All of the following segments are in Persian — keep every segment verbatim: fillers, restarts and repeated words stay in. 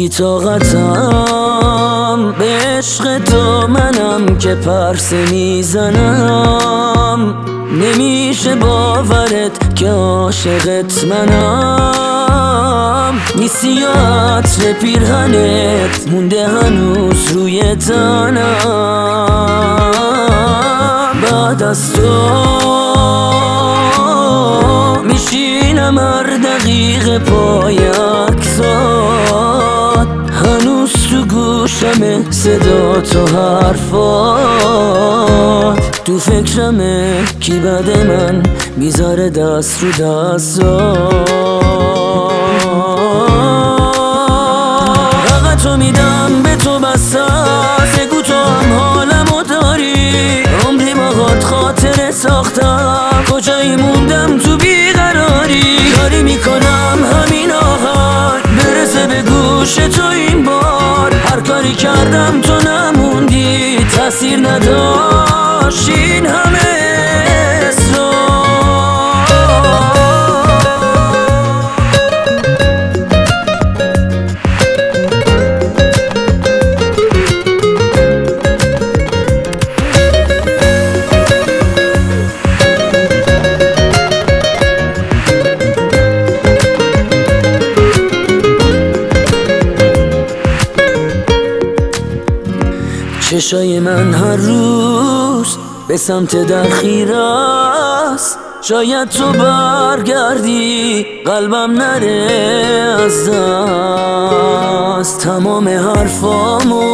بی طاقتم به عشق تو، منم که پرسه میزنم. نمیشه باورت که عاشقت منم. نیستی یا عطر پیرهنت مونده هنوز روی تنم. بعد از تو میشینم هر دقیقه پای عکسات، هنوز تو گوشمه صدا تو حرفات. تو فکرمه کی بعد من میذاره دست رو دستات. فقط تو میدم به تو بس است، بگو تو هم حالمو داری. عمری باهات خاطره ساختم، کجایی موندم تو بیقراری. کاری میکنم همین آهنگ برسه به گوش تو این بار. هر کاری کردم تو نموندی، تأثیر نداشت این همه اصرار. چشای من هر روز به سمت در خیره است. شاید تو برگردی قلبم نره از دست. تمام حرفامو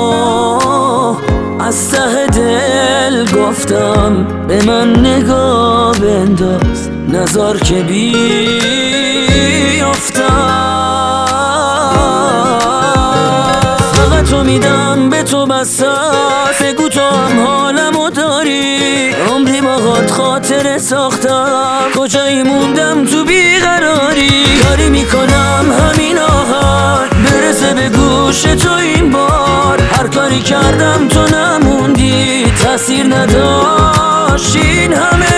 از ته دل گفتم، به من نگاه بنداز نزار که بیفتم. فقط تو میدم به تو بس است، بگو تو هم حالمو داری. عمری باهات خاطره ساختم، کجایی موندم تو بیقراری. کاری میکنم همین آهنگ برسه به گوش تو این بار. هر کاری کردم تو نموندی، تأثیر نداشت این همه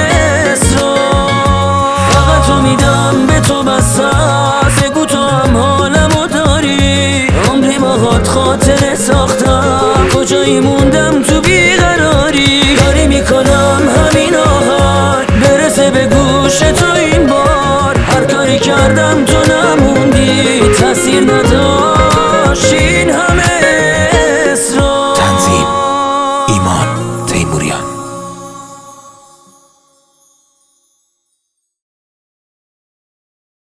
اصرار. فقط تو میدم به تو بس است، بگو تو هم حالمو داری. عمری باهات خاطره ساختم، کجایی موندم تو بیقراری. کاری میکنم همین آهنگ برسه به گوش تو این بار. هر کاری کردم تو نموندی، تأثیر نداشت.